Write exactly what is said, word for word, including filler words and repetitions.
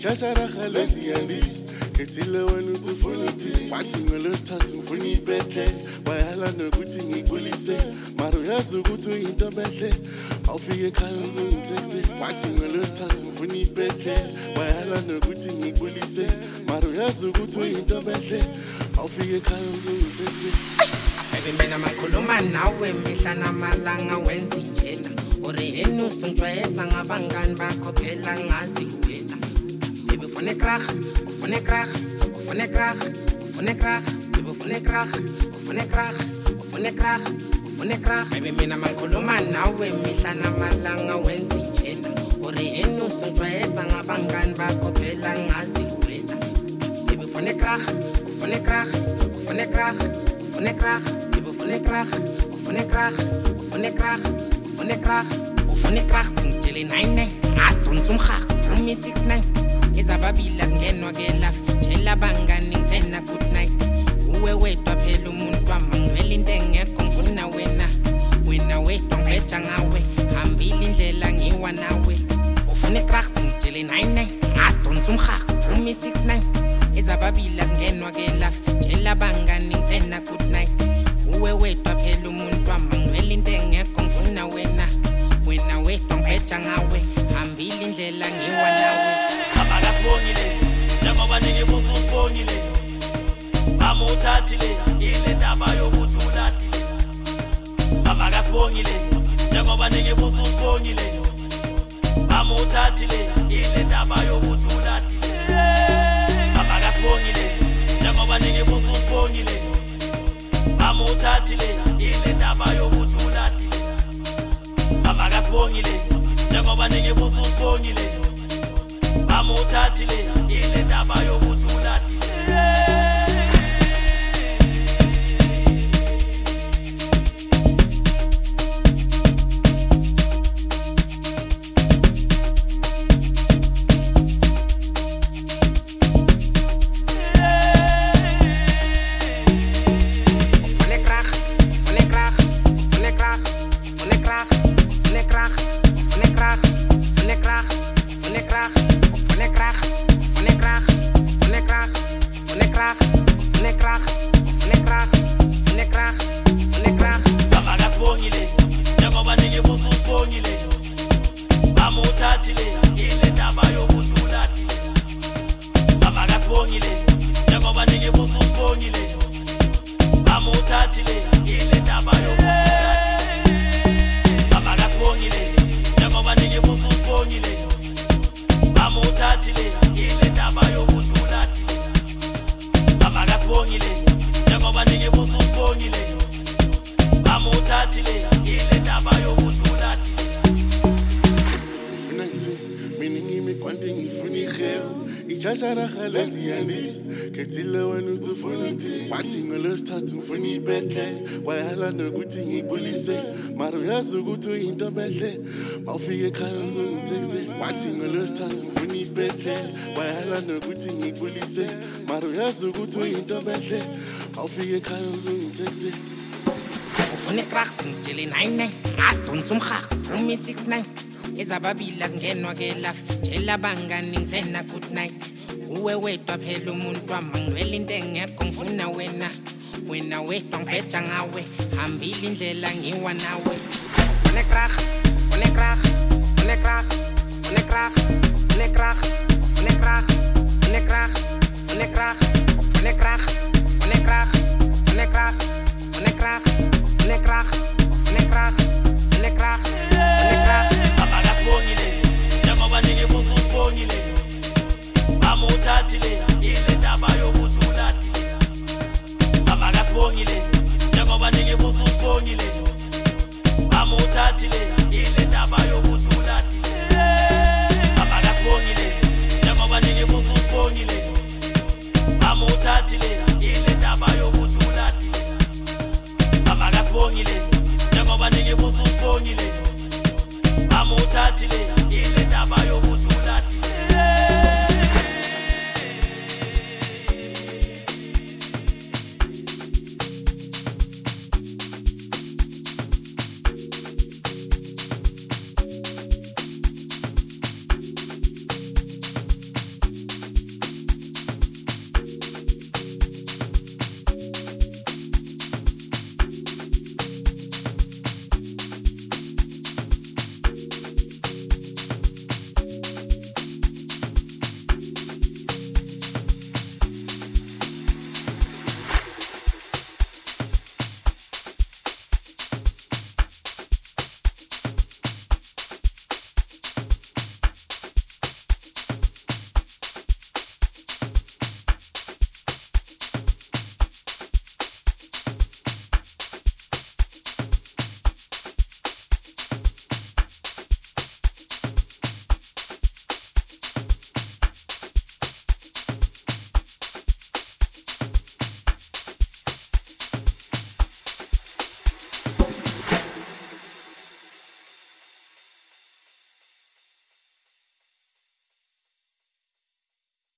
Ichachara khalezi yandis Ketile wenu sifuniti Wati ngolo statu mfuni betle Wayala nokuti ngigulise Maru yazu kutu into betle Aufige kayo zungu texte Wati ngolo statu mfuni betle Wayala nokuti ngigulise Maru yazu kutu into betle Aufige kayo zungu texte Baby mina makhuluma nawe mihla namalanga wenza injena Ore yenu sungijwayeza ngabangani bakho phela ngazi wena Baby ufune krach, ufune krach, ufune krach, ufune krach Baby ufune krach, ufune krach, ufune krach, ufune krach Baby mina makhuluma nawe mihla namalanga wenza injena Ore yenu sungijwayeza ngabangani bakho phela ngazi wena Baby ufune krach, ufune krach, ufune krach, ufune krach Baby ufune krach, ufune krach, ufune krach, ufune krach Ufune krach ngitshele nine nine ngadonsa umhaka Rumi six nine Izababila zingenwa ke lafi Tshela bangani ngithena good night Uwe wedwa phela umuntu wami ngivela into engekho ngifuna wena Wena wedwa ngibheja ngawe Hambile indlela ngiwa nawe Ufune krach ngitshele nine nine ngadonsa umhaka Rumi six nine Izababila zingenwa ke lafi Tshela bangani ngithena good night Uwe wedwa phela umuntu wami ngivela into engekho ngifuna wena Wena wedwa ngibheja ngawe Hambile indlela ngiwa nawe Abakasibongile njengoba ningibuza usibongile Bamuthathile ile ndaba yokuthi uladile Abakasibongile njengoba ningibuza usibongile Bamuthathile ile ndaba yokuthi uladile Abakasibongile njengoba ningibuza usibongile Bamuthathile ile ndaba yokuthi uladile Abakasibongile njengoba ningibuza usibongile Bamuthathile ile ndaba yokuthi uladile Abakasibongile njengoba ningibuza usibongile Bamuthathile ile ndaba yokuthi uladile Abakasibongile njengoba ningibuza usibongile Bamuthathile ile ndaba yokuthi uladile Abakasibongile njengoba ningibuza usibongile Bamuthathile ile ndaba yokuthi uladile Abakasibongile njengoba ningibuza usibongile Bamuthathile ile ndaba yokuthi uladile Ngifuna ngithi mina ngimikwande ngifuna ihelo Ichachara khalezi yandis Ketile wenu sifuniti Wathi ngolo statu ngifuna ibetle Wayala nokuthi ngigulise Maru yazi ukuthi uyinto behle Mawufike ekhaya uzungu texte Wathi ngolo statu ngifuna ibetle Wayala nokuthi ngigulise Maru yazi ukuthi uyinto behle Mawufike ekhaya uzungu texte Ufune krach ngitshele nine nine ngadonsa umhaka Rumi six nine Izababila zingenwa ke lafi Tshela bangani ngithena good night Uwe wedwa phela umuntu wami ngivela into engekho ngifuna wena Wena wedwa ngibheja ngawe Hambile indlela ngiwa nawe Ufune krach, ufune krach, ufune krach, ufune krach, ufune krach